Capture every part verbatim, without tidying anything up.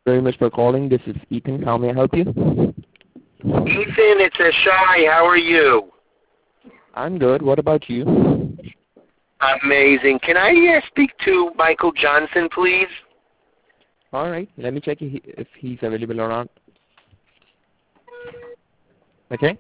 very much for calling. This is Ethan. How may I help you? Ethan, it's a Shy. How are you? I'm good. What about you? Amazing. Can I uh, speak to Michael Johnson, please? All right. Let me check if he's available or not. Okay.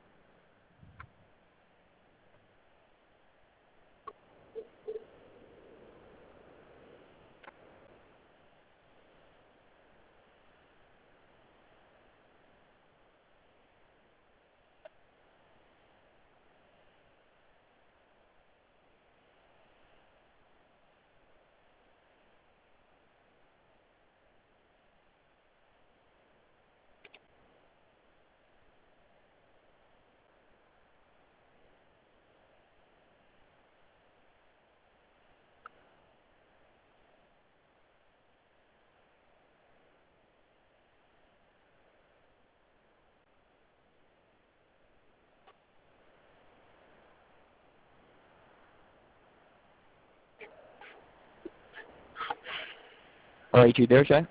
All right, you there, Shay?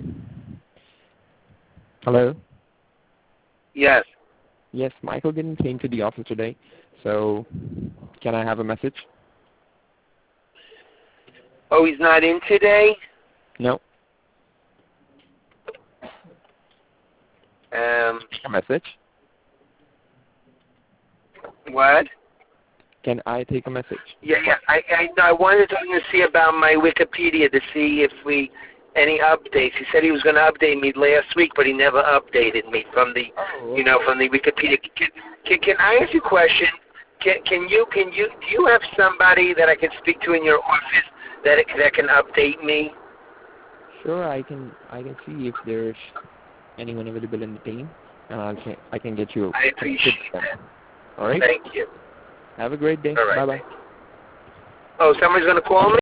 Hello? Yes. Yes, Michael didn't came to the office today, so can I have a message? Oh, he's not in today? No. Um, A message? what? Can I take a message? Yeah, yeah. I, I, I wanted to talk to see about my Wikipedia to see if we any updates. He said he was going to update me last week, but he never updated me from the, Oh, you know, from the Wikipedia. Can, can, can I ask you a question? Can, can you, can you, do you have somebody that I can speak to in your office that that can update me? sure. I can. I can see if there's anyone available in the team, and I can. I can get you I connected appreciate with them. that. All right. Thank you. Have a great day. All right. Bye bye. Oh, somebody's going to call me?